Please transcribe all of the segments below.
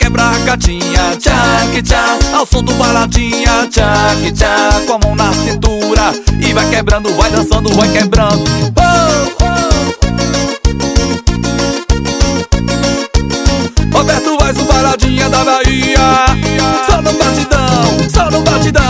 requebra a gatinha, tchac, tchac, ao som do baladinha, tchac, tchac, com a mão na cintura e vai quebrando, vai dançando, vai quebrando. Roberto Vaz, o baladinha da Bahia, só no batidão, só no batidão.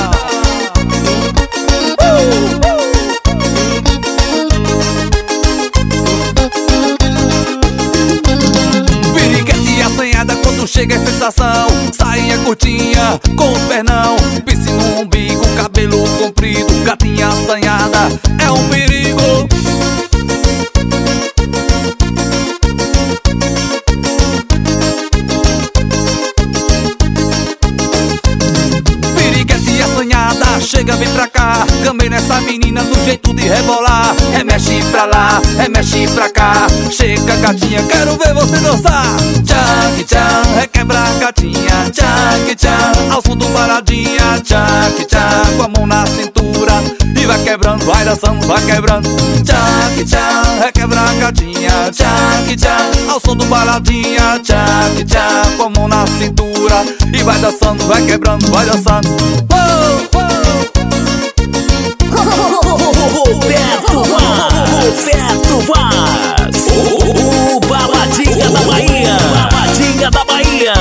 Piriguete e assanhada, quando chega é sensação. Sainha curtinha, com os pernão, piercing no umbigo, cabelo comprido, gatinha assanhada, é um perigo. Chega, vem pra cá, gamei nessa menina no jeito de rebolar. Remexe pra lá, remexe pra cá. Chega, gatinha, quero ver você dançar. Tchac, tchac, requebra a gatinha, tchac, tchac, ao som do baladinha, tchac, tchac, com a mão na cintura e vai quebrando, vai dançando, vai quebrando. Tchac, tchac, requebra a gatinha, tchac, tchac, ao som do baladinha, tchac, tchac, com a mão na cintura e vai dançando, vai quebrando, vai dançando. Roberto Vaz, o baladinha da Bahia, baladinha da Bahia.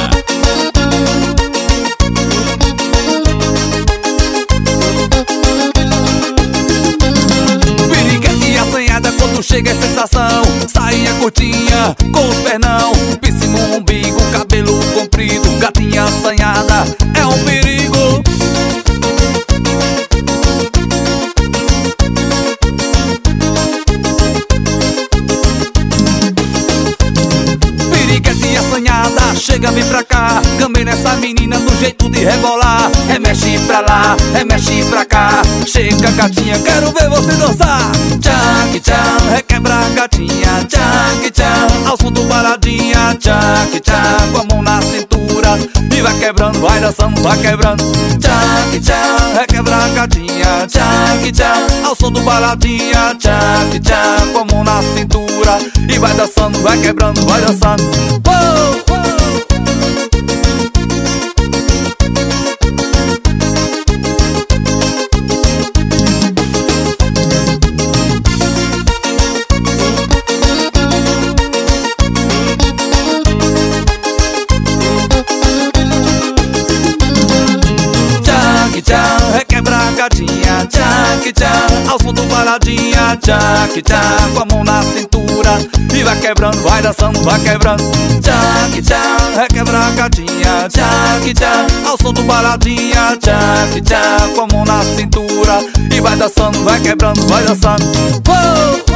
Piriguete e assanhada, quando chega é sensação. Sainha curtinha, com os pernão, piercing no umbigo, cabelo comprido, gatinha assanhada, é um perigo. Chega, vem pra cá, gamei nessa menina no jeito de rebolar. Remexe pra lá, remexe pra cá. Chega, gatinha, quero ver você dançar. Tchac, tchac, requebra a gatinha, tchac, tchac, ao som do baladinha, tchac, tchac, com a mão na cintura e vai quebrando, vai dançando, vai quebrando. Tchac, tchac, requebra a gatinha, tchac, tchac, ao som do baladinha, tchac, tchac, com a mão na cintura e vai dançando, vai quebrando, vai dançando. Requebra a gatinha, tchac, tchac, ao som do baladinha, tchac, tchac, com a mão na cintura e vai quebrando, vai dançando, vai quebrando. Tchac, tchac, requebra a gatinha, tchac, tchac, ao som do baladinha, tchac, tchac, com a mão na cintura e vai dançando, vai quebrando, vai dançando.